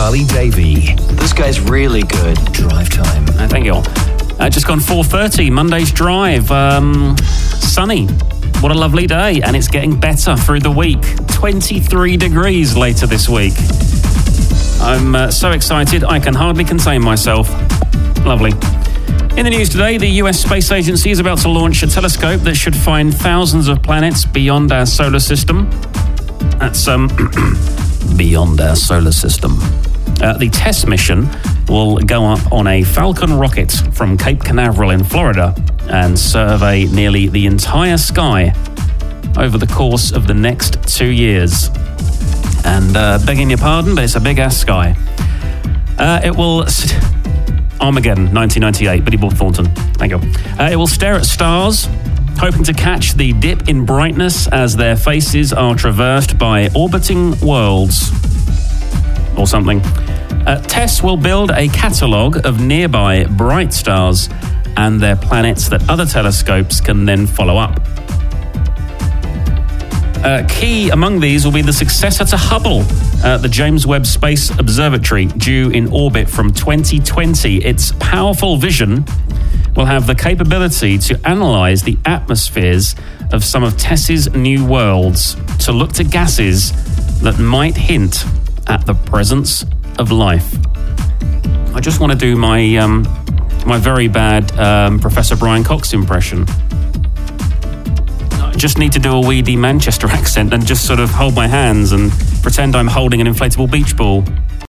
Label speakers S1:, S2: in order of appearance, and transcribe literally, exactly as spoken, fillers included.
S1: Charlie Davey. This guy's really good. Drive Time.
S2: Uh, thank you all. Uh, just gone four thirty, Monday's Drive. Um, sunny. What a lovely day. And it's getting better through the week. twenty-three degrees later this week. I'm uh, so excited, I can hardly contain myself. Lovely. In the news today, the U S Space Agency is about to launch a telescope that should find thousands of planets beyond our solar system. That's um, beyond our solar system. Uh, the test mission will go up on a Falcon rocket from Cape Canaveral in Florida and survey nearly the entire sky over the course of the next two years. And uh, begging your pardon, but it's a big-ass sky. Uh, it will... St- Armageddon, nineteen ninety-eight, Billy Bob Thornton. Thank you. Uh, it will stare at stars, hoping to catch the dip in brightness as their faces are traversed by orbiting worlds. Or something. Uh, TESS will build a catalogue of nearby bright stars and their planets that other telescopes can then follow up. Uh, key among these will be the successor to Hubble, uh, the James Webb Space Observatory, due in orbit from twenty twenty. Its powerful vision will have the capability to analyse the atmospheres of some of TESS's new worlds to look to gases that might hint at the presence of life. I just want to do my um, my very bad um, Professor Brian Cox impression. I just need to do a weedy Manchester accent and just sort of hold my hands and pretend I'm holding an inflatable beach ball.